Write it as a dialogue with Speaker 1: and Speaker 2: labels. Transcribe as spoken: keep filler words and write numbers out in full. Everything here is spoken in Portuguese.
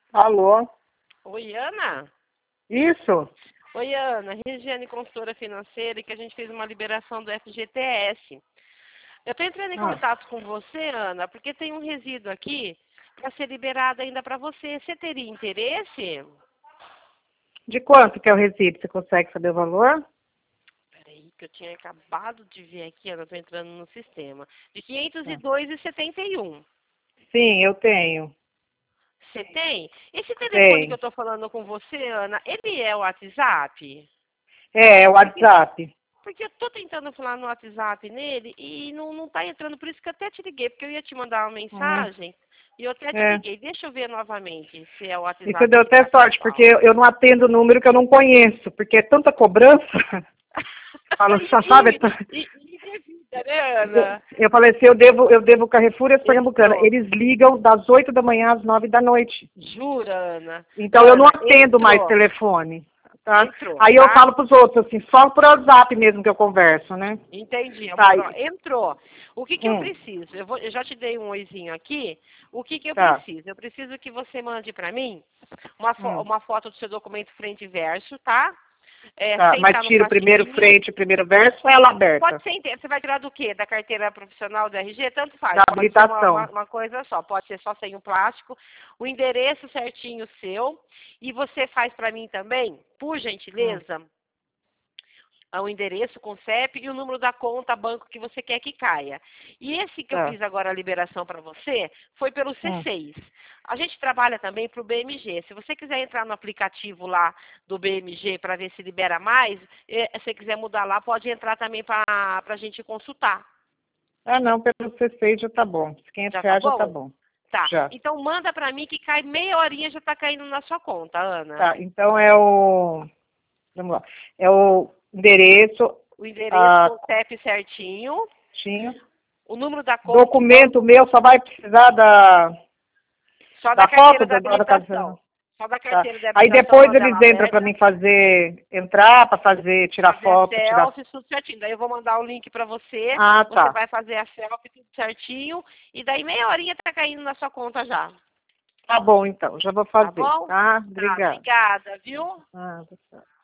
Speaker 1: Alô?
Speaker 2: Oi, Ana?
Speaker 1: Isso?
Speaker 2: Oi, Ana. Regiane, consultora financeira, e que a gente fez uma liberação do F G T S. Eu estou entrando em
Speaker 1: Ah,
Speaker 2: contato com você, Ana, porque tem um resíduo aqui para ser liberado ainda para você. Você teria interesse?
Speaker 1: de quanto que é o resíduo? Você consegue saber o valor?
Speaker 2: Peraí, que eu tinha acabado de ver aqui, Ana, estou entrando no sistema. De quinhentos e
Speaker 1: Ah,
Speaker 2: dois reais e setenta e um.
Speaker 1: sim, eu tenho.
Speaker 2: Você tem? Esse telefone que eu
Speaker 1: Tenho.
Speaker 2: estou falando com você, Ana, ele é o WhatsApp?
Speaker 1: É, é o
Speaker 2: Porque
Speaker 1: WhatsApp.
Speaker 2: Porque eu tô tentando falar no WhatsApp nele e não, não tá entrando, por isso que eu até te liguei, porque eu ia te mandar uma
Speaker 1: Hum,
Speaker 2: mensagem e eu até te
Speaker 1: é.
Speaker 2: liguei. Deixa eu ver novamente se é o
Speaker 1: E você
Speaker 2: WhatsApp
Speaker 1: deu
Speaker 2: que
Speaker 1: até
Speaker 2: tá
Speaker 1: sorte, porque
Speaker 2: casual.
Speaker 1: eu, eu não atendo número que eu não conheço, porque é tanta cobrança. Fala,
Speaker 2: e,
Speaker 1: só sabe?
Speaker 2: e, e, e revida, né,
Speaker 1: Eu,
Speaker 2: Ana?
Speaker 1: eu falei assim, eu devo, eu devo Carrefour e as Pernambucanas.
Speaker 2: Entrou.
Speaker 1: Eles ligam das oito da manhã às nove da noite.
Speaker 2: Jura, Ana?
Speaker 1: Então eu não
Speaker 2: Ana,
Speaker 1: atendo mais
Speaker 2: entrou.
Speaker 1: telefone, tá?
Speaker 2: Entrou,
Speaker 1: Aí eu
Speaker 2: tá?
Speaker 1: falo pros outros assim, só por WhatsApp mesmo que eu converso, né?
Speaker 2: Entendi,
Speaker 1: Tá,
Speaker 2: amor. Ó,
Speaker 1: e-
Speaker 2: entrou. O que, que eu
Speaker 1: hum,
Speaker 2: preciso? Eu, vou, eu já te dei um oizinho aqui. O que, que eu
Speaker 1: tá.
Speaker 2: preciso? Eu preciso que você mande para mim uma, fo-
Speaker 1: Hum,
Speaker 2: uma foto do seu documento frente e verso, tá? É,
Speaker 1: tá.
Speaker 2: sem
Speaker 1: Mas
Speaker 2: estar no
Speaker 1: tira o primeiro
Speaker 2: plastiquinho.
Speaker 1: frente, o primeiro verso ou ela
Speaker 2: Pode
Speaker 1: aberta?
Speaker 2: ser inteiro. Você vai tirar do quê? Da carteira profissional do R G? Tanto faz.
Speaker 1: Da
Speaker 2: Pode ser uma, uma,
Speaker 1: habilitação.
Speaker 2: uma coisa só. Pode ser só sem o plástico. O endereço certinho seu. E você faz para mim também, por
Speaker 1: Hum,
Speaker 2: gentileza, o endereço com C E P e o número da conta banco que você quer que caia. E esse que eu
Speaker 1: tá.
Speaker 2: fiz agora a liberação para você foi pelo C
Speaker 1: Hum.
Speaker 2: seis. A gente trabalha também para o B M G. Se você quiser entrar no aplicativo lá do B M G para ver se libera mais, eh, se você quiser mudar lá, pode entrar também para a gente consultar.
Speaker 1: Ah, não, pelo C seis já tá bom. quinhentos
Speaker 2: Já tá
Speaker 1: reais já tá
Speaker 2: bom?
Speaker 1: bom.
Speaker 2: Tá.
Speaker 1: Já.
Speaker 2: Então manda para mim que cai meia horinha já está caindo na sua conta, Ana.
Speaker 1: Tá, então é o... Vamos lá. É o endereço,
Speaker 2: O endereço
Speaker 1: a
Speaker 2: com o C E P certinho,
Speaker 1: tinha.
Speaker 2: o número da conta, o
Speaker 1: Documento
Speaker 2: banco.
Speaker 1: meu só vai precisar da,
Speaker 2: Só da
Speaker 1: da foto
Speaker 2: carteira da
Speaker 1: da, da
Speaker 2: habilitação.
Speaker 1: casa.
Speaker 2: Só da
Speaker 1: Tá.
Speaker 2: carteira de
Speaker 1: Aí
Speaker 2: habilitação,
Speaker 1: depois
Speaker 2: manda
Speaker 1: eles
Speaker 2: ela
Speaker 1: entram para
Speaker 2: aberta,
Speaker 1: mim fazer, entrar para fazer, tirar
Speaker 2: fazer a
Speaker 1: foto, tirar.
Speaker 2: selfie, tudo certinho. Daí eu vou mandar o link para você,
Speaker 1: Ah,
Speaker 2: você
Speaker 1: tá.
Speaker 2: vai fazer a selfie, tudo certinho, e daí meia horinha tá caindo na sua conta já.
Speaker 1: Tá bom, então, já vou
Speaker 2: Tá
Speaker 1: fazer,
Speaker 2: bom?
Speaker 1: tá?
Speaker 2: Tá,
Speaker 1: Obrigada.
Speaker 2: obrigada, viu?
Speaker 1: Ah, tá.